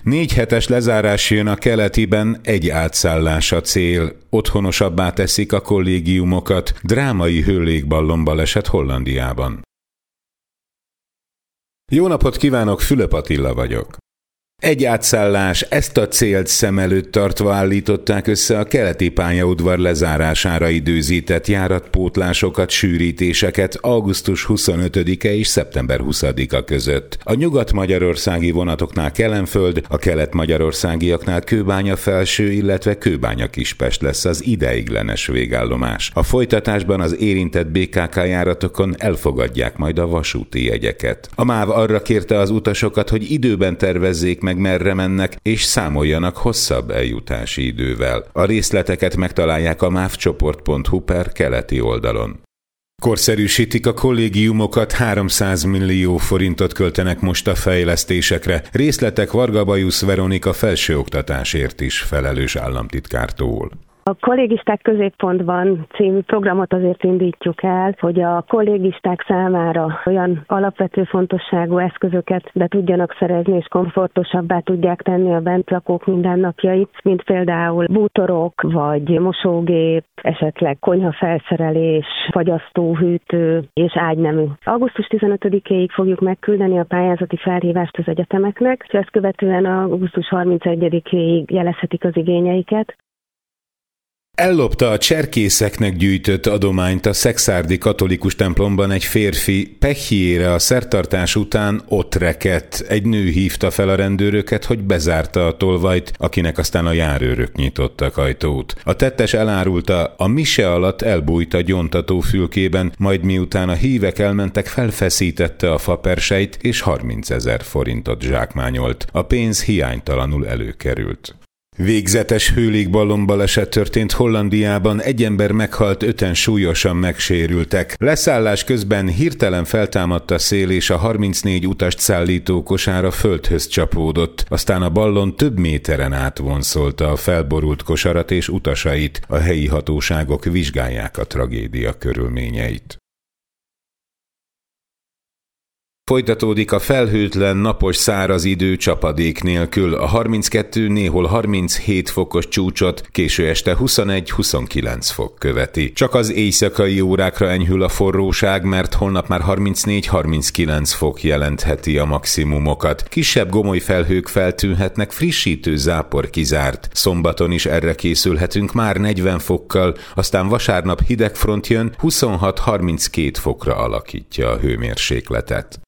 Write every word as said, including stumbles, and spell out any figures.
Négy hetes lezárás jön a keletiben, egy átszállás a cél. Otthonosabbá teszik a kollégiumokat, drámai hőlégballonbaleset Hollandiában. Jó napot kívánok, Fülöp Attila vagyok. Egy átszállás, ezt a célt szem előtt tartva állították össze a keleti pályaudvar lezárására időzített járatpótlásokat, sűrítéseket augusztus huszonötödike és szeptember huszadika között. A nyugat-magyarországi vonatoknál Kelenföld, a kelet-magyarországiaknál Kőbánya-Felső, illetve Kőbánya-Kispest lesz az ideiglenes végállomás. A folytatásban az érintett bé ká ká járatokon elfogadják majd a vasúti jegyeket. A MÁV arra kérte az utasokat, hogy időben tervezzék meg, merre mennek, és számoljanak hosszabb eljutási idővel. A részleteket megtalálják a mávcsoport pont hu per keleti oldalon. Korszerűsítik a kollégiumokat, háromszáz millió forintot költenek most a fejlesztésekre. Részletek Varga Bajusz Veronika felsőoktatásért is felelős államtitkártól. A Kollégisták középpontban című programot azért indítjuk el, hogy a kollégisták számára olyan alapvető fontosságú eszközöket be tudjanak szerezni, és komfortosabbá tudják tenni a bentlakók mindennapjait, mint például bútorok, vagy mosógép, esetleg konyhafelszerelés, fagyasztóhűtő és ágynemű. augusztus tizenötödikéig fogjuk megküldeni a pályázati felhívást az egyetemeknek, és ezt követően augusztus harmincegyedikéig jelezhetik az igényeiket. Ellopta a cserkészeknek gyűjtött adományt a szekszárdi katolikus templomban egy férfi, pehjére a szertartás után ott rekedt. Egy nő hívta fel a rendőröket, hogy bezárta a tolvajt, akinek aztán a járőrök nyitottak ajtót. A tettes elárulta, a mise alatt elbújt a gyóntató fülkében, majd miután a hívek elmentek, felfeszítette a faperseit és harmincezer forintot zsákmányolt. A pénz hiánytalanul előkerült. Végzetes hőlégballonbaleset történt Hollandiában, egy ember meghalt, öten súlyosan megsérültek. Leszállás közben hirtelen feltámadt a szél, és a harmincnégy utast szállító kosára földhöz csapódott. Aztán a ballon több méteren átvonszolta a felborult kosarat és utasait. A helyi hatóságok vizsgálják a tragédia körülményeit. Folytatódik a felhőtlen, napos, száraz idő csapadék nélkül. A harminckettő, néhol harminchét fokos csúcsot késő este huszonegy-huszonkilenc fok követi. Csak az éjszakai órákra enyhül a forróság, mert holnap már harmincnégy-harminckilenc fok jelentheti a maximumokat. Kisebb gomoly felhők feltűnhetnek, frissítő zápor kizárt. Szombaton is erre készülhetünk már negyven fokkal, aztán vasárnap hideg front jön, huszonhat-harminckét fokra alakítja a hőmérsékletet.